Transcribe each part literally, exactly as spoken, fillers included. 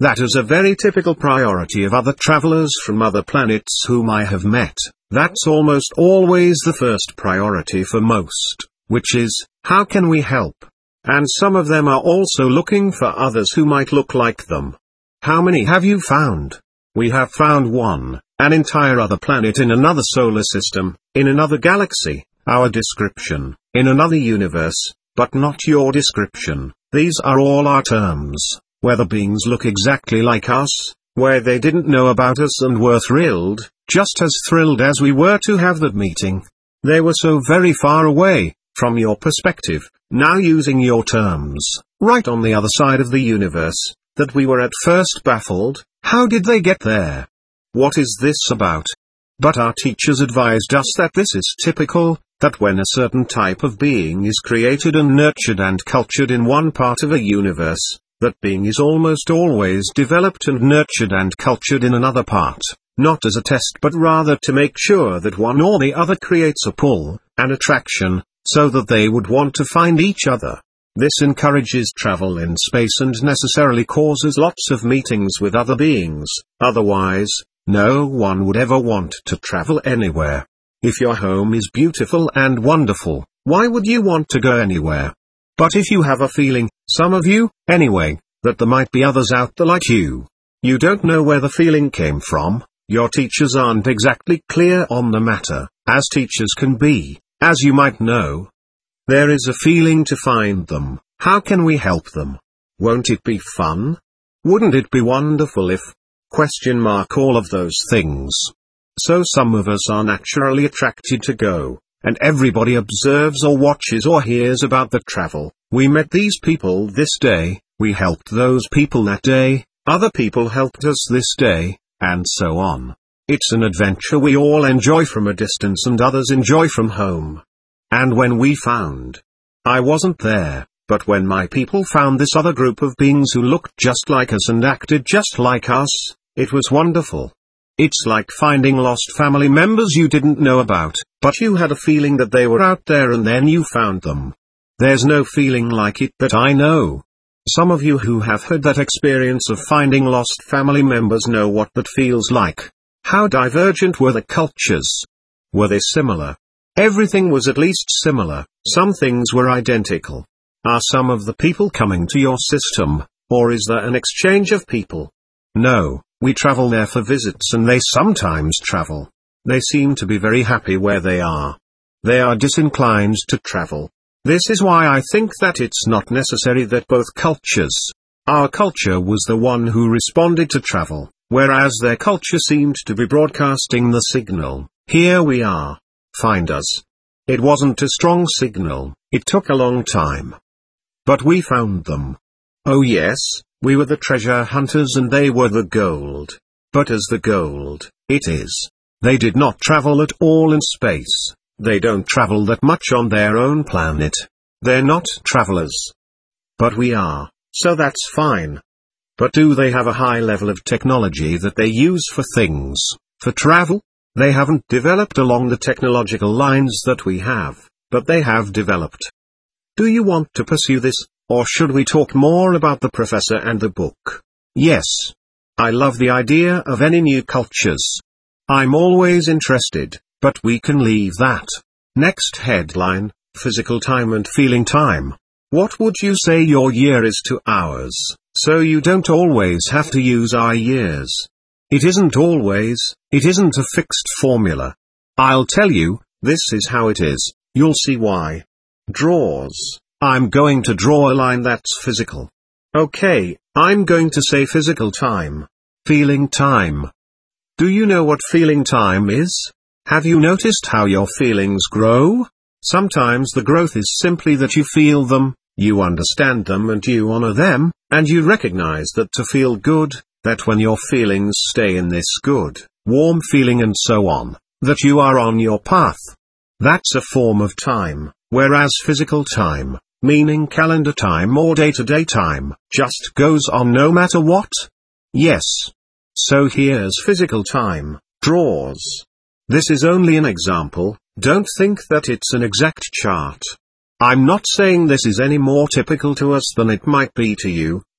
That is a very typical priority of other travelers from other planets whom I have met. That's almost always the first priority for most, which is, how can we help? And some of them are also looking for others who might look like them. How many have you found? We have found one, an entire other planet in another solar system, in another galaxy, our description, in another universe, but not your description. These are all our terms, where the beings look exactly like us, where they didn't know about us and were thrilled, just as thrilled as we were to have that meeting. They were so very far away, from your perspective, now using your terms, right on the other side of the universe, that we were at first baffled. How did they get there? What is this about? But our teachers advised us that this is typical, that when a certain type of being is created and nurtured and cultured in one part of a universe, that being is almost always developed and nurtured and cultured in another part, not as a test but rather to make sure that one or the other creates a pull, an attraction, so that they would want to find each other. This encourages travel in space and necessarily causes lots of meetings with other beings, otherwise, no one would ever want to travel anywhere. If your home is beautiful and wonderful, why would you want to go anywhere? But if you have a feeling, some of you, anyway, that there might be others out there like you, you don't know where the feeling came from, your teachers aren't exactly clear on the matter, as teachers can be, as you might know. There is a feeling to find them. How can we help them? Won't it be fun? Wouldn't it be wonderful if? Question mark all of those things. So some of us are naturally attracted to go, and everybody observes or watches or hears about the travel. We met these people this day, we helped those people that day, other people helped us this day, and so on. It's an adventure we all enjoy from a distance and others enjoy from home. And when we found, I wasn't there, but when my people found this other group of beings who looked just like us and acted just like us, it was wonderful. It's like finding lost family members you didn't know about, but you had a feeling that they were out there and then you found them. There's no feeling like it that I know. Some of you who have had that experience of finding lost family members know what that feels like. How divergent were the cultures? Were they similar? Everything was at least similar, some things were identical. Are some of the people coming to your system, or is there an exchange of people? No, we travel there for visits and they sometimes travel. They seem to be very happy where they are. They are disinclined to travel. This is why I think that it's not necessary that both cultures. Our culture was the one who responded to travel, whereas their culture seemed to be broadcasting the signal, here we are. Find us. It wasn't a strong signal, it took a long time. But we found them. Oh yes, we were the treasure hunters and they were the gold. But as the gold, it is. They did not travel at all in space. They don't travel that much on their own planet. They're not travelers. But we are, so that's fine. But do they have a high level of technology that they use for things, for travel? They haven't developed along the technological lines that we have, but they have developed. Do you want to pursue this, or should we talk more about the professor and the book? Yes. I love the idea of any new cultures. I'm always interested, but we can leave that. Next headline, physical time and feeling time. What would you say your year is to ours, so you don't always have to use our years? It isn't always, it isn't a fixed formula. I'll tell you, this is how it is, you'll see why. Draws. I'm going to draw a line that's physical. Okay, I'm going to say physical time. Feeling time. Do you know what feeling time is? Have you noticed how your feelings grow? Sometimes the growth is simply that you feel them, you understand them and you honor them, and you recognize that to feel good, that when your feelings stay in this good, warm feeling and so on, that you are on your path. That's a form of time, whereas physical time, meaning calendar time or day-to-day time, just goes on no matter what. Yes. So here's physical time, draws. This is only an example, don't think that it's an exact chart. I'm not saying this is any more typical to us than it might be to you,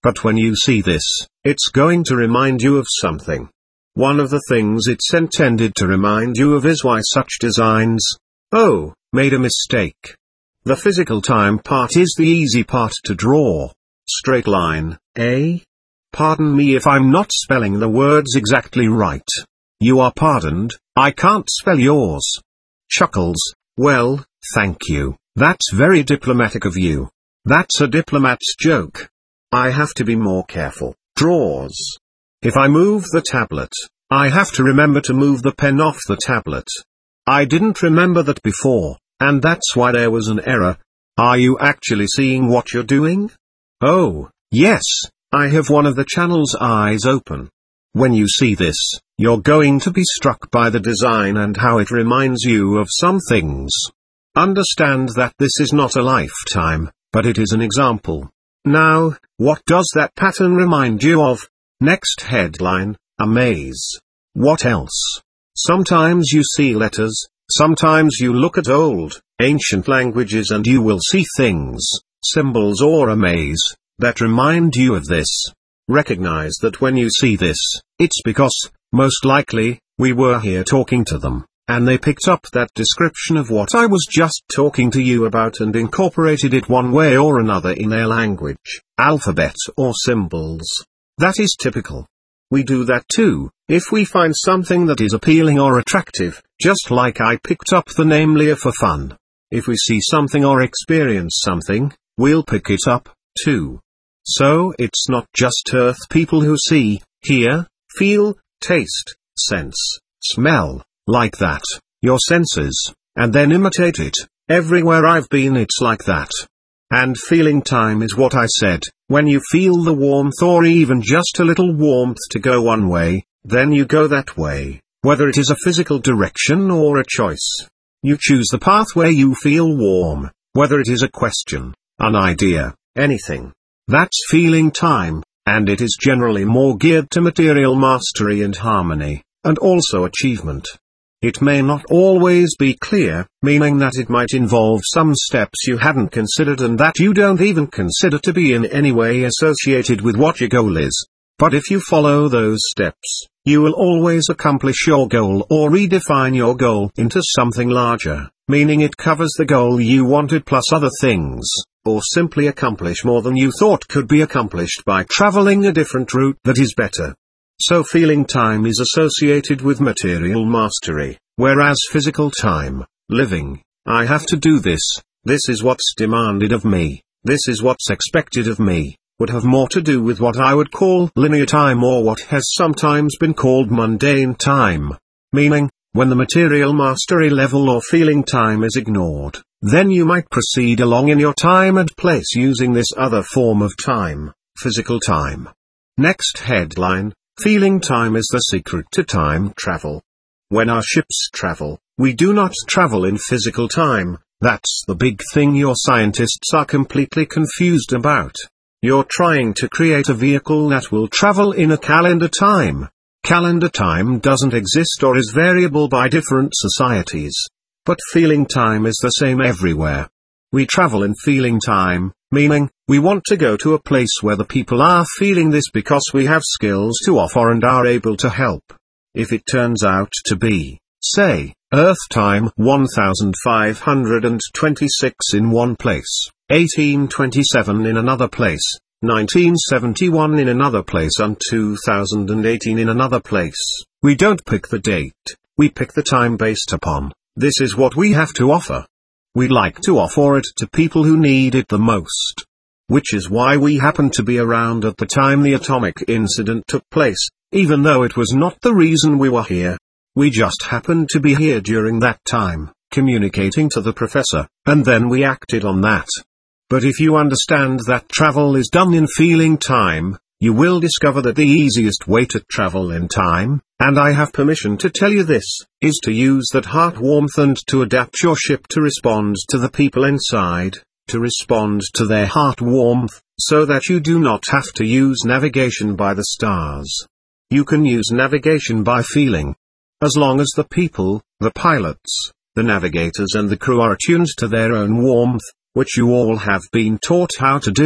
But when you see this, it's going to remind you of something. One of the things it's intended to remind you of is why such designs, oh, made a mistake. The physical time part is the easy part to draw. Straight line, eh? Pardon me if I'm not spelling the words exactly right. You are pardoned, I can't spell yours. Chuckles, well, thank you, that's very diplomatic of you. That's a diplomat's joke. I have to be more careful. Draws. If I move the tablet, I have to remember to move the pen off the tablet. I didn't remember that before, and that's why there was an error. Are you actually seeing what you're doing? Oh, yes, I have one of the channel's eyes open. When you see this, you're going to be struck by the design and how it reminds you of some things. Understand that this is not a lifetime, but it is an example. Now, what does that pattern remind you of? Next headline, a maze. What else? Sometimes you see letters, sometimes you look at old, ancient languages and you will see things, symbols or a maze, that remind you of this. Recognize that when you see this, it's because, most likely, we were here talking to them, and they picked up that description of what I was just talking to you about and incorporated it one way or another in their language, alphabet or symbols. That is typical. We do that too, if we find something that is appealing or attractive, just like I picked up the name Leah for fun. If we see something or experience something, we'll pick it up, too. So it's not just Earth people who see, hear, feel, taste, sense, smell, like that, your senses, and then imitate it. Everywhere I've been it's like that. And feeling time is what I said, when you feel the warmth or even just a little warmth to go one way, then you go that way, whether it is a physical direction or a choice. You choose the path where you feel warm, whether it is a question, an idea, anything. That's feeling time, and it is generally more geared to material mastery and harmony, and also achievement. It may not always be clear, meaning that it might involve some steps you hadn't considered and that you don't even consider to be in any way associated with what your goal is. But if you follow those steps, you will always accomplish your goal or redefine your goal into something larger, meaning it covers the goal you wanted plus other things, or simply accomplish more than you thought could be accomplished by traveling a different route that is better. So feeling time is associated with material mastery, whereas physical time, living, I have to do this, this is what's demanded of me, this is what's expected of me, would have more to do with what I would call linear time or what has sometimes been called mundane time. Meaning, when the material mastery level or feeling time is ignored, then you might proceed along in your time and place using this other form of time, physical time. Next headline, feeling time is the secret to time travel. When our ships travel, we do not travel in physical time, that's the big thing your scientists are completely confused about. You're trying to create a vehicle that will travel in a calendar time. Calendar time doesn't exist or is variable by different societies. But feeling time is the same everywhere. We travel in feeling time, meaning, we want to go to a place where the people are feeling this because we have skills to offer and are able to help. If it turns out to be, say, Earth time one thousand five hundred twenty-six in one place, eighteen twenty-seven in another place, nineteen seventy-one in another place and two thousand eighteen in another place, we don't pick the date, we pick the time based upon, this is what we have to offer. We like to offer it to people who need it the most. Which is why we happened to be around at the time the atomic incident took place, even though it was not the reason we were here. We just happened to be here during that time, communicating to the professor, and then we acted on that. But if you understand that travel is done in feeling time, you will discover that the easiest way to travel in time, and I have permission to tell you this, is to use that heart warmth and to adapt your ship to respond to the people inside, to respond to their heart warmth, so that you do not have to use navigation by the stars. You can use navigation by feeling. As long as the people, the pilots, the navigators and the crew are attuned to their own warmth, which you all have been taught how to do,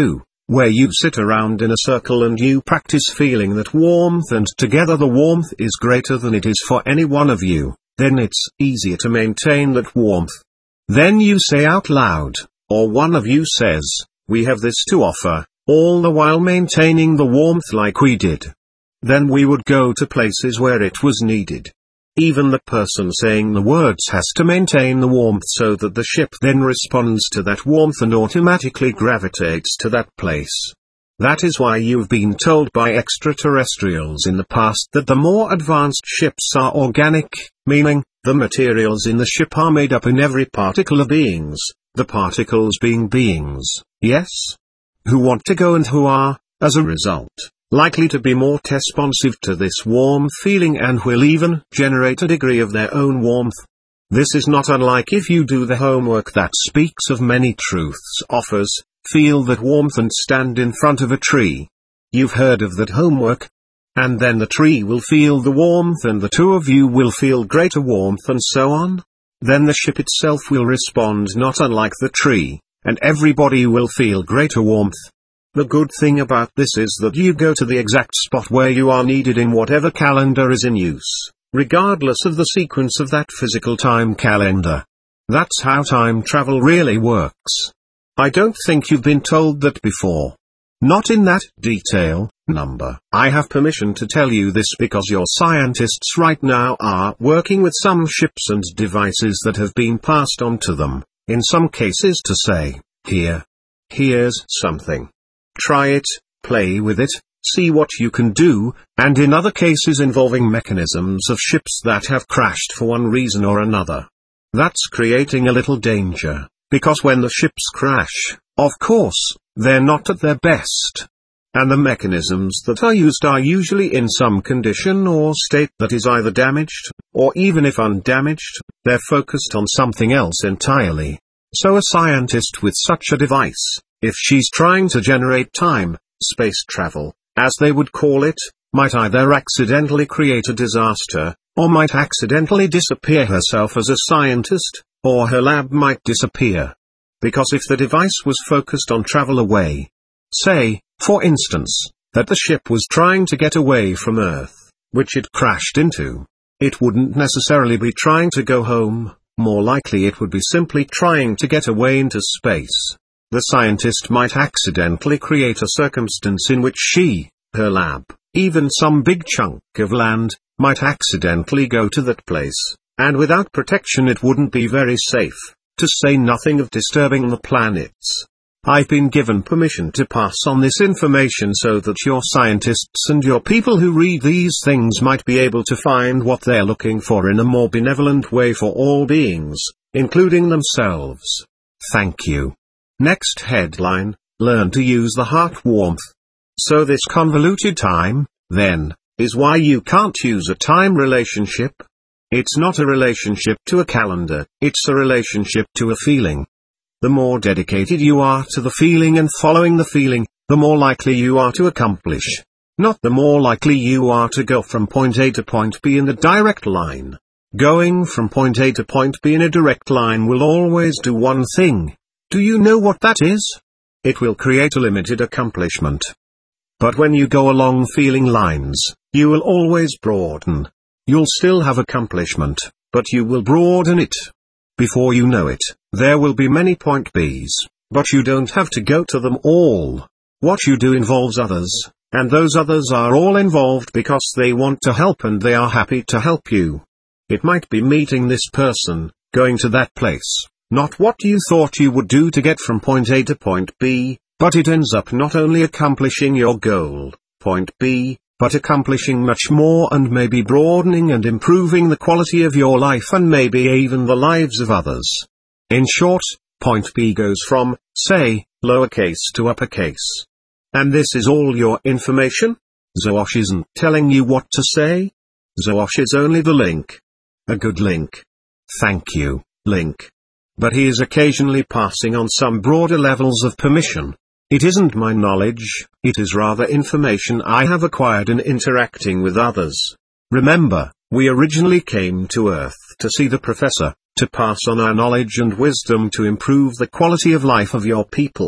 where you sit around in a circle and you practice feeling that warmth, and together the warmth is greater than it is for any one of you, then it's easier to maintain that warmth. Then you say out loud, or one of you says, "We have this to offer," all the while maintaining the warmth like we did. Then we would go to places where it was needed. Even the person saying the words has to maintain the warmth so that the ship then responds to that warmth and automatically gravitates to that place. That is why you've been told by extraterrestrials in the past that the more advanced ships are organic, meaning, the materials in the ship are made up in every particle of beings, the particles being beings, yes? Who want to go and who are, as a result, likely to be more responsive to this warm feeling and will even generate a degree of their own warmth. This is not unlike if you do the homework that speaks of many truths offers, feel that warmth and stand in front of a tree. You've heard of that homework? And then the tree will feel the warmth and the two of you will feel greater warmth and so on. Then the ship itself will respond not unlike the tree, and everybody will feel greater warmth. The good thing about this is that you go to the exact spot where you are needed in whatever calendar is in use, regardless of the sequence of that physical time calendar. That's how time travel really works. I don't think you've been told that before. Not in that detail, number. I have permission to tell you this because your scientists right now are working with some ships and devices that have been passed on to them, in some cases to say, here. Here's something. Try it, play with it, see what you can do, and in other cases involving mechanisms of ships that have crashed for one reason or another. That's creating a little danger, because when the ships crash, of course, they're not at their best. And the mechanisms that are used are usually in some condition or state that is either damaged, or even if undamaged, they're focused on something else entirely. So a scientist with such a device, if she's trying to generate time, space travel, as they would call it, might either accidentally create a disaster, or might accidentally disappear herself as a scientist, or her lab might disappear. Because if the device was focused on travel away, say, for instance, that the ship was trying to get away from Earth, which it crashed into, it wouldn't necessarily be trying to go home, more likely it would be simply trying to get away into space. The scientist might accidentally create a circumstance in which she, her lab, even some big chunk of land, might accidentally go to that place, and without protection it wouldn't be very safe, to say nothing of disturbing the planets. I've been given permission to pass on this information so that your scientists and your people who read these things might be able to find what they're looking for in a more benevolent way for all beings, including themselves. Thank you. Next headline, learn to use the heart warmth. So this convoluted time, then, is why you can't use a time relationship. It's not a relationship to a calendar, it's a relationship to a feeling. The more dedicated you are to the feeling and following the feeling, the more likely you are to accomplish. Not the more likely you are to go from point A to point B in a direct line. Going from point A to point B in a direct line will always do one thing. Do you know what that is? It will create a limited accomplishment. But when you go along feeling lines, you will always broaden. You'll still have accomplishment, but you will broaden it. Before you know it, there will be many point Bs, but you don't have to go to them all. What you do involves others, and those others are all involved because they want to help and they are happy to help you. It might be meeting this person, going to that place, not what you thought you would do to get from point A to point B, but it ends up not only accomplishing your goal, point B, but accomplishing much more and maybe broadening and improving the quality of your life and maybe even the lives of others. In short, point B goes from, say, lowercase to uppercase. And this is all your information? Zosh isn't telling you what to say. Zosh is only the link. A good link. Thank you, link. But he is occasionally passing on some broader levels of permission. It isn't my knowledge, it is rather information I have acquired in interacting with others. Remember, we originally came to Earth to see the professor, to pass on our knowledge and wisdom to improve the quality of life of your people.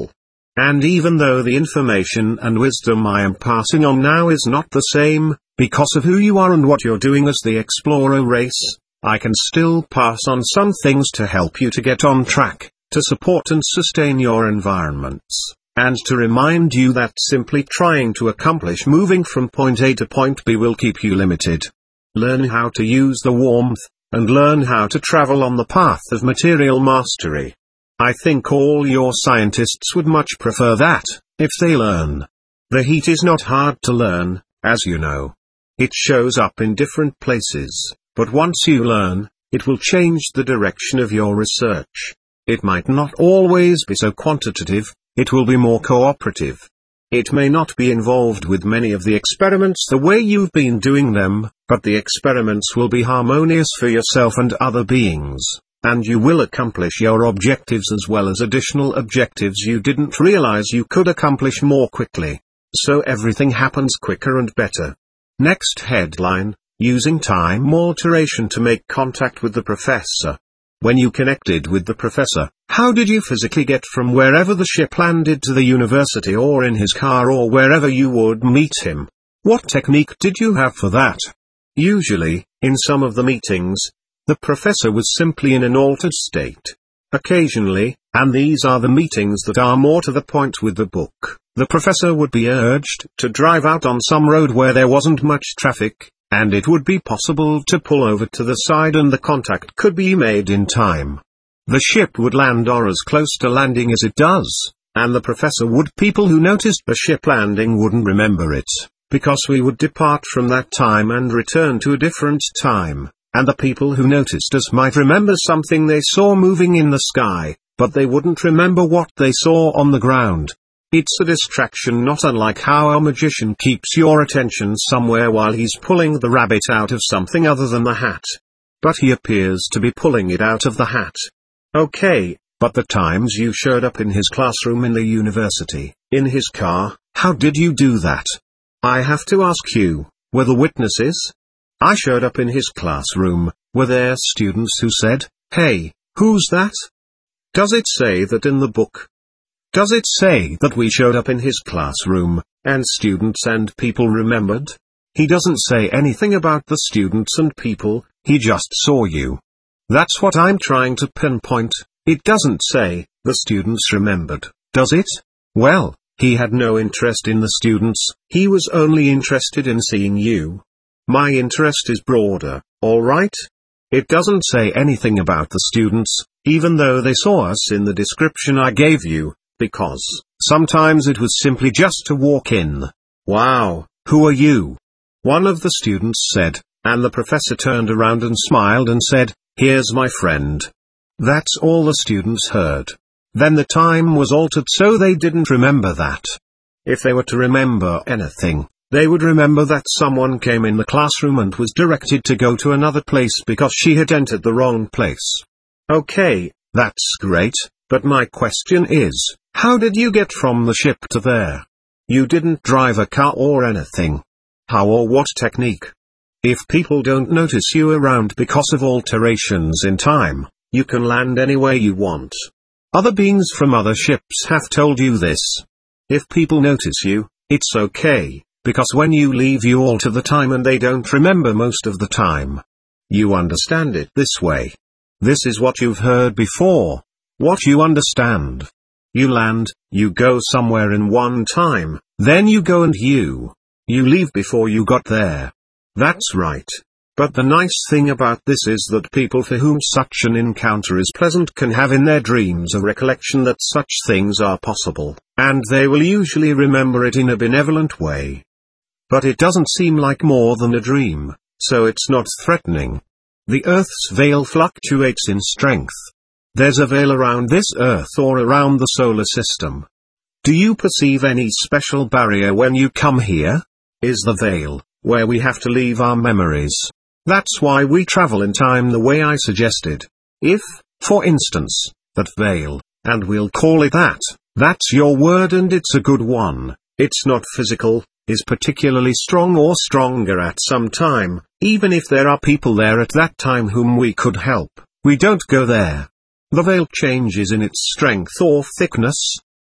And even though the information and wisdom I am passing on now is not the same, because of who you are and what you're doing as the explorer race, I can still pass on some things to help you to get on track, to support and sustain your environments, and to remind you that simply trying to accomplish moving from point A to point B will keep you limited. Learn how to use the warmth, and learn how to travel on the path of material mastery. I think all your scientists would much prefer that, if they learn. The heat is not hard to learn, as you know. It shows up in different places, but once you learn, it will change the direction of your research. It might not always be so quantitative, it will be more cooperative. It may not be involved with many of the experiments the way you've been doing them, but the experiments will be harmonious for yourself and other beings, and you will accomplish your objectives as well as additional objectives you didn't realize you could accomplish more quickly. So everything happens quicker and better. Next headline, using time alteration to make contact with the professor. When you connected with the professor, how did you physically get from wherever the ship landed to the university or in his car or wherever you would meet him? What technique did you have for that? Usually, in some of the meetings, the professor was simply in an altered state. Occasionally, and these are the meetings that are more to the point with the book, the professor would be urged to drive out on some road where there wasn't much traffic, and it would be possible to pull over to the side and the contact could be made in time. The ship would land or as close to landing as it does, and the professor would. People who noticed the ship landing wouldn't remember it, because we would depart from that time and return to a different time, and the people who noticed us might remember something they saw moving in the sky, but they wouldn't remember what they saw on the ground. It's a distraction not unlike how a magician keeps your attention somewhere while he's pulling the rabbit out of something other than the hat. But he appears to be pulling it out of the hat. Okay, but the times you showed up in his classroom in the university, in his car, how did you do that? I have to ask you, were the witnesses? I showed up in his classroom, were there students who said, "Hey, who's that?" Does it say that in the book? Does it say that we showed up in his classroom, and students and people remembered? He doesn't say anything about the students and people, he just saw you. That's what I'm trying to pinpoint. It doesn't say, the students remembered, does it? Well, he had no interest in the students, he was only interested in seeing you. My interest is broader, alright? It doesn't say anything about the students, even though they saw us in the description I gave you. Because, sometimes it was simply just to walk in. Wow, who are you? One of the students said, and the professor turned around and smiled and said, "Here's my friend." That's all the students heard. Then the time was altered so they didn't remember that. If they were to remember anything, they would remember that someone came in the classroom and was directed to go to another place because she had entered the wrong place. Okay, that's great, but my question is, how did you get from the ship to there? You didn't drive a car or anything. How or what technique? If people don't notice you around because of alterations in time, you can land anywhere you want. Other beings from other ships have told you this. If people notice you, it's okay, because when you leave you alter the time and they don't remember most of the time. You understand it this way. This is what you've heard before. What you understand. You land, you go somewhere in one time, then you go and you. You leave before you got there. That's right. But the nice thing about this is that people for whom such an encounter is pleasant can have in their dreams a recollection that such things are possible, and they will usually remember it in a benevolent way. But it doesn't seem like more than a dream, so it's not threatening. The Earth's veil fluctuates in strength. There's a veil around this Earth or around the solar system. Do you perceive any special barrier when you come here? Is the veil, where we have to leave our memories. That's why we travel in time the way I suggested. If, for instance, that veil, and we'll call it that, that's your word and it's a good one, it's not physical, is particularly strong or stronger at some time, even if there are people there at that time whom we could help, we don't go there. The veil changes in its strength or thickness.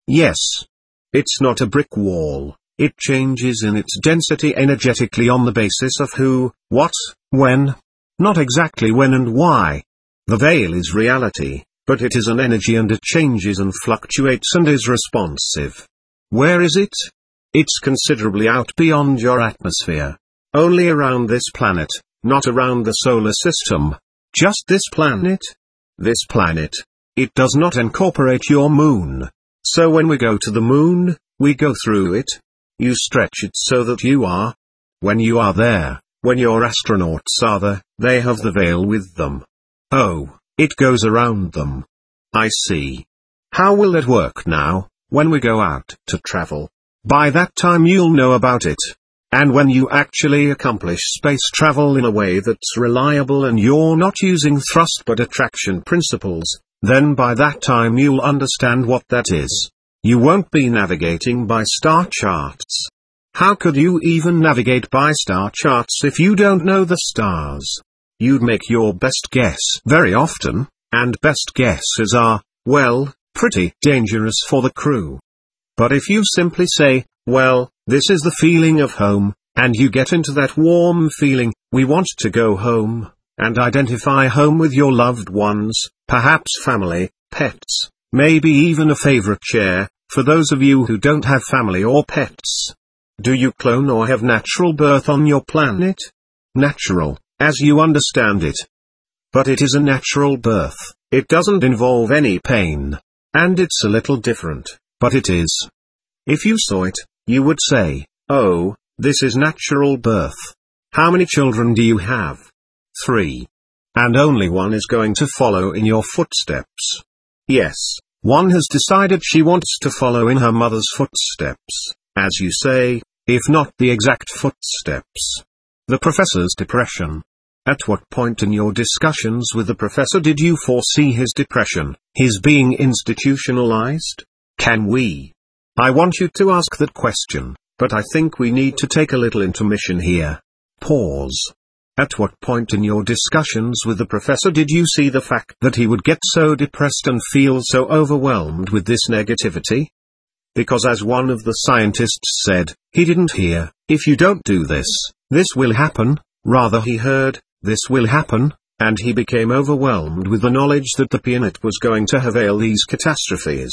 Yes. It's not a brick wall, it changes in its density energetically on the basis of who, what, when. Not exactly when and why. The veil is reality, but it is an energy and it changes and fluctuates and is responsive. Where is it? It's considerably out beyond your atmosphere. Only around this planet, not around the solar system. Just this planet? This planet. It does not incorporate your moon. So when we go to the moon, we go through it. You stretch it so that you are. When you are there, when your astronauts are there, they have the veil with them. Oh, it goes around them. I see. How will it work now, when we go out to travel? By that time you'll know about it. And when you actually accomplish space travel in a way that's reliable and you're not using thrust but attraction principles, then by that time you'll understand what that is. You won't be navigating by star charts. How could you even navigate by star charts if you don't know the stars? You'd make your best guess very often, and best guesses are, well, pretty dangerous for the crew. But if you simply say, well, this is the feeling of home, and you get into that warm feeling, we want to go home, and identify home with your loved ones, perhaps family, pets, maybe even a favorite chair, for those of you who don't have family or pets. Do you clone or have natural birth on your planet? Natural, as you understand it. But it is a natural birth, it doesn't involve any pain. And it's a little different, but it is. If you saw it, you would say, oh, this is natural birth. How many children do you have? Three. And only one is going to follow in your footsteps. Yes, one has decided she wants to follow in her mother's footsteps, as you say, if not the exact footsteps. The professor's depression. At what point in your discussions with the professor did you foresee his depression, his being institutionalized? Can we? I want you to ask that question, but I think we need to take a little intermission here. Pause. At what point in your discussions with the professor did you see the fact that he would get so depressed and feel so overwhelmed with this negativity? Because as one of the scientists said, he didn't hear, if you don't do this, this will happen, rather he heard, this will happen, and he became overwhelmed with the knowledge that the planet was going to have all these catastrophes.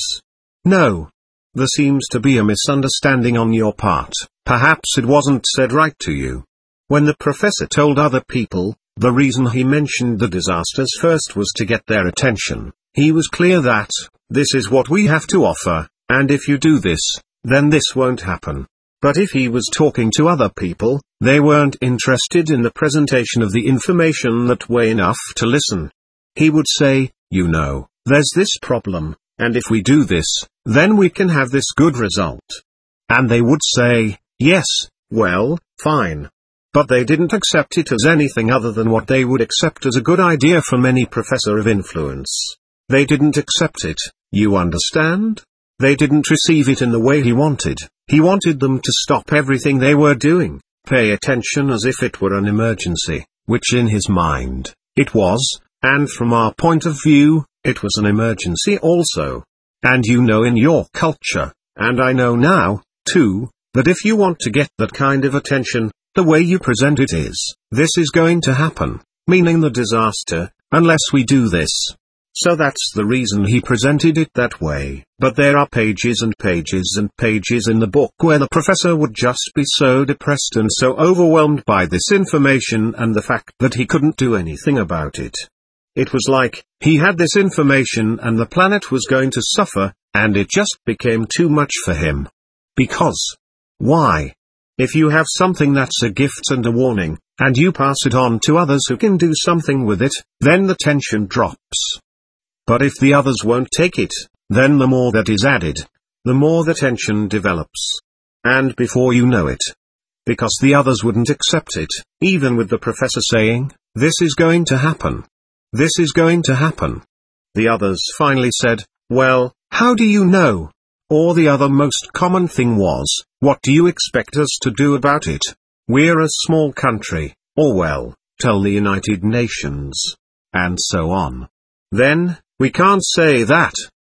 No. There seems to be a misunderstanding on your part, perhaps it wasn't said right to you. When the professor told other people, the reason he mentioned the disasters first was to get their attention. He was clear that, this is what we have to offer, and if you do this, then this won't happen. But if he was talking to other people, they weren't interested in the presentation of the information that way enough to listen. He would say, you know, there's this problem, and if we do this, then we can have this good result. And they would say, yes, well, fine. But they didn't accept it as anything other than what they would accept as a good idea from any professor of influence. They didn't accept it, you understand? They didn't receive it in the way he wanted. He wanted them to stop everything they were doing, pay attention as if it were an emergency, which in his mind, it was, and from our point of view, it was an emergency also. And you know in your culture, and I know now, too, that if you want to get that kind of attention, the way you present it is, this is going to happen, meaning the disaster, unless we do this. So that's the reason he presented it that way. But there are pages and pages and pages in the book where the professor would just be so depressed and so overwhelmed by this information and the fact that he couldn't do anything about it. It was like, he had this information and the planet was going to suffer, and it just became too much for him. Because. Why? If you have something that's a gift and a warning, and you pass it on to others who can do something with it, then the tension drops. But if the others won't take it, then the more that is added, the more the tension develops. And before you know it, because the others wouldn't accept it, even with the professor saying, this is going to happen. This is going to happen. The others finally said, well, how do you know? Or the other most common thing was, what do you expect us to do about it? We're a small country, or well, tell the United Nations. And so on. Then, we can't say that.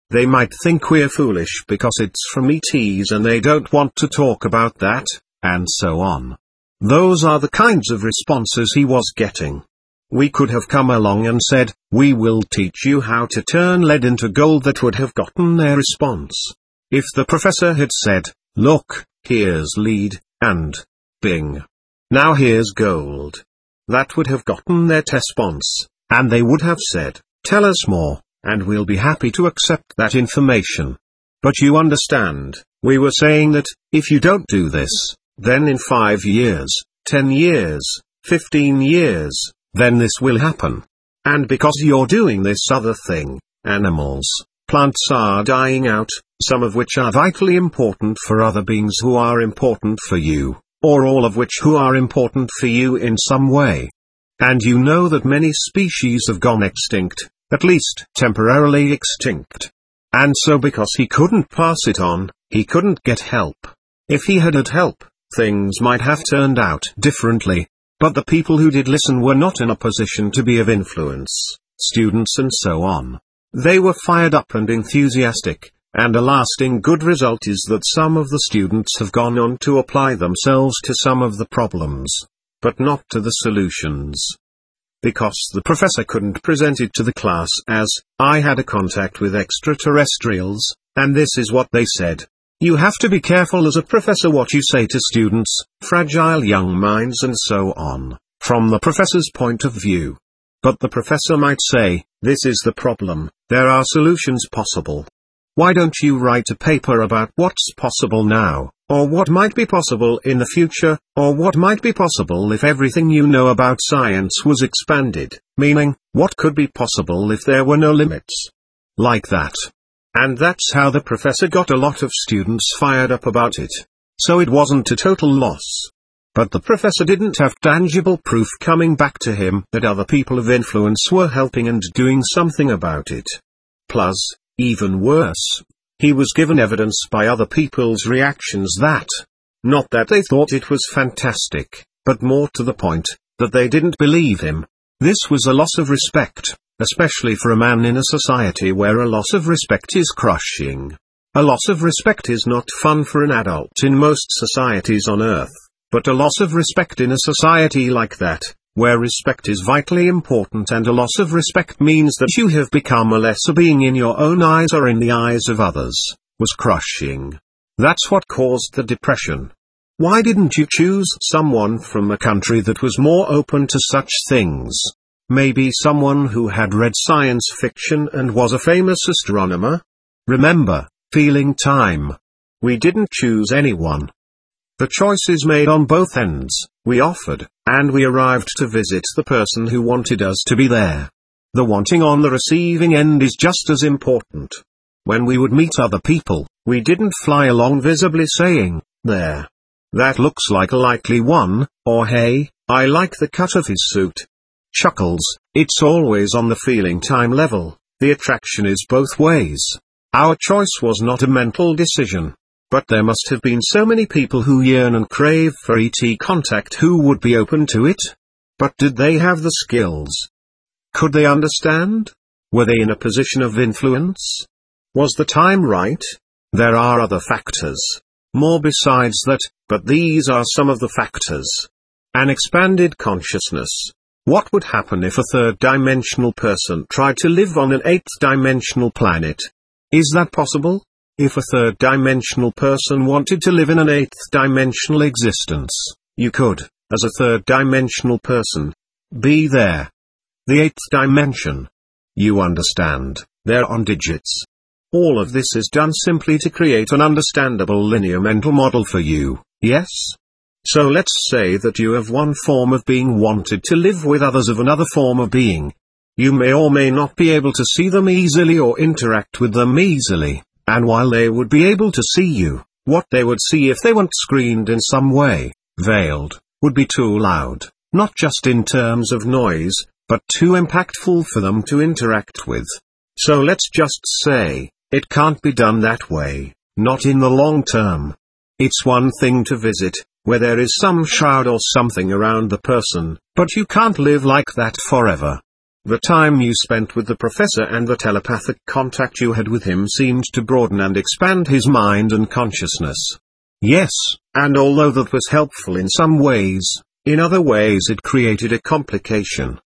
They might think we're foolish because it's from E Ts and they don't want to talk about that, and so on. Those are the kinds of responses he was getting. We could have come along and said, we will teach you how to turn lead into gold. That would have gotten their response. If the professor had said, look, here's lead, and bing. Now here's gold. That would have gotten their response, and they would have said, tell us more, and we'll be happy to accept that information. But you understand, we were saying that, if you don't do this, then in five years, ten years, fifteen years, then this will happen. And because you're doing this other thing, animals, plants are dying out, some of which are vitally important for other beings who are important for you, or all of which who are important for you in some way. And you know that many species have gone extinct, at least temporarily extinct. And so because he couldn't pass it on, he couldn't get help. If he had had help, things might have turned out differently. But the people who did listen were not in a position to be of influence, students and so on. They were fired up and enthusiastic, and a lasting good result is that some of the students have gone on to apply themselves to some of the problems, but not to the solutions. Because the professor couldn't present it to the class as, I had a contact with extraterrestrials, and this is what they said. You have to be careful as a professor what you say to students, fragile young minds and so on, from the professor's point of view. But the professor might say, this is the problem, there are solutions possible. Why don't you write a paper about what's possible now, or what might be possible in the future, or what might be possible if everything you know about science was expanded, meaning, what could be possible if there were no limits? Like that. And that's how the professor got a lot of students fired up about it. So it wasn't a total loss. But the professor didn't have tangible proof coming back to him that other people of influence were helping and doing something about it. Plus, even worse, he was given evidence by other people's reactions that, not that they thought it was fantastic, but more to the point, that they didn't believe him. This was a loss of respect. Especially for a man in a society where a loss of respect is crushing. A loss of respect is not fun for an adult in most societies on Earth, but a loss of respect in a society like that, where respect is vitally important and a loss of respect means that you have become a lesser being in your own eyes or in the eyes of others, was crushing. That's what caused the depression. Why didn't you choose someone from a country that was more open to such things? Maybe someone who had read science fiction and was a famous astronomer? Remember, feeling time. We didn't choose anyone. The choice is made on both ends. We offered, and we arrived to visit the person who wanted us to be there. The wanting on the receiving end is just as important. When we would meet other people, we didn't fly along visibly saying, there. That looks like a likely one, or hey, I like the cut of his suit. Chuckles, it's always on the feeling time level, the attraction is both ways. Our choice was not a mental decision. But there must have been so many people who yearn and crave for E T contact who would be open to it. But did they have the skills? Could they understand? Were they in a position of influence? Was the time right? There are other factors. More besides that, but these are some of the factors. An expanded consciousness. What would happen if a third-dimensional person tried to live on an eighth-dimensional planet? Is that possible? If a third-dimensional person wanted to live in an eighth-dimensional existence, you could, as a third-dimensional person, be there. The eighth dimension. You understand, they're on digits. All of this is done simply to create an understandable linear mental model for you, yes? So let's say that you have one form of being wanted to live with others of another form of being. You may or may not be able to see them easily or interact with them easily, and while they would be able to see you, what they would see if they weren't screened in some way, veiled, would be too loud, not just in terms of noise, but too impactful for them to interact with. So let's just say, it can't be done that way, not in the long term. It's one thing to visit, where there is some shroud or something around the person, but you can't live like that forever. The time you spent with the professor and the telepathic contact you had with him seemed to broaden and expand his mind and consciousness. Yes, and although that was helpful in some ways, in other ways it created a complication.